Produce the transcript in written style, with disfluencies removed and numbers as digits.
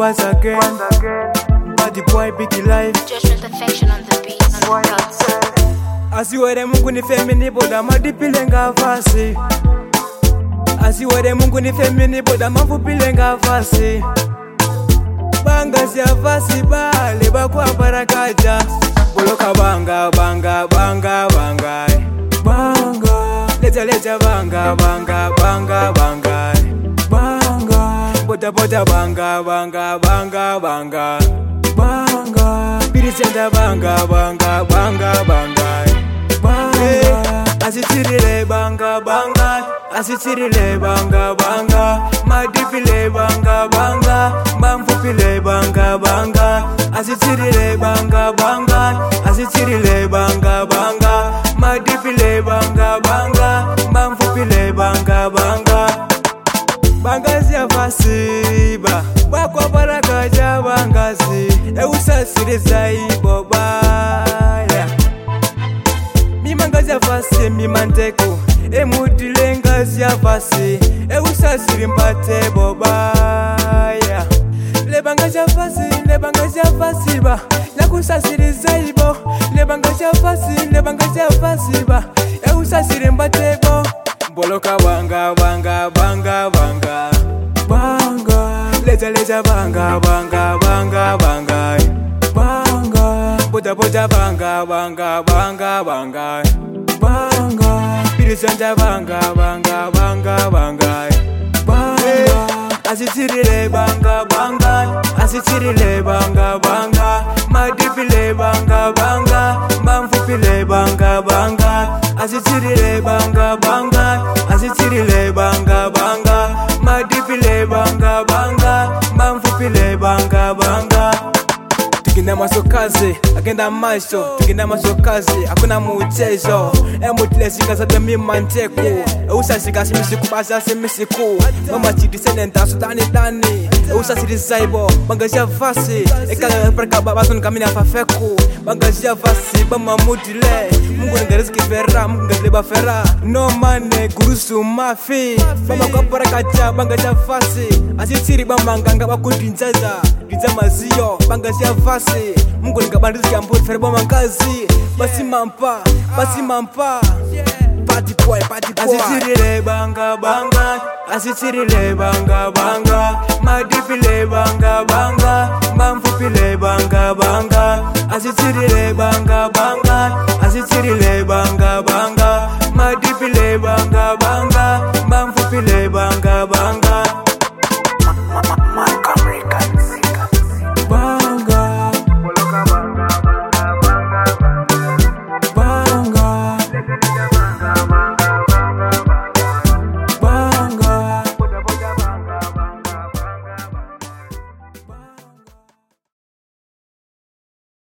once again. Bad boy big life. Judgment affection on the beat. Asiwere Mungu ni femini boda madipilenga fasi. Asiwere Mungu ni femini boda mafupilenga fasi. Banga siya fasi bale bakwa barakaja. Boloka banga banga banga banga. Banga leja banga banga banga banga. Banga boda boda banga banga banga banga. Banga birisenda banga banga banga banga. Banga asitirile banga banga. Asitirile banga banga. Madipile banga banga. Mamfupile banga banga. Asitirile banga banga. Asitirile banga banga. Madipile banga banga. Mamfupile banga banga. Bangazi ya fasiba bakwa barakaja bangazi eusasiriza ibobaya mimangazi ya fasi mimanteko emudilengazi ya fasi eusasiri mbate bobaya lebangazi ya fasi ba nakusasiriza ibo lebangazi ya fasi ba eusasiri mbate bo boloka banga banga banga banga banga leja banga banga banga banga banga boda boda banga banga banga banga banga birisanja banga banga banga banga banga asitirile banga banga asitirile banga banga madipile banga banga mamfupile banga banga asitirile banga banga asitirile banga banga madipile banga banga mamfupile banga banga. Tukina masokazi agenda maisho tukina masokazi hakuna muchezo emutile shika za mimanteko usashika simisiku basa simisiku mama chidisene ndaso tani usasiriza ibo bangaja fasi ekala perka babason kamina fafeku bangaja fasi bama mutile Mungu ngeriziki fera Mungu ngeleba fera no mane gurusu mafi bama kwa perka bangaja fasi asitiri bama nganga bakudinjaza maziyo bangaja fasi Mungu ngabandizi amburi fera bama ngazi basi mampa Party boy asitirile banga banga asitirile banga banga madipile banga banga mamfupile banga banga asitirile banga banga asitirile banga banga madipile banga banga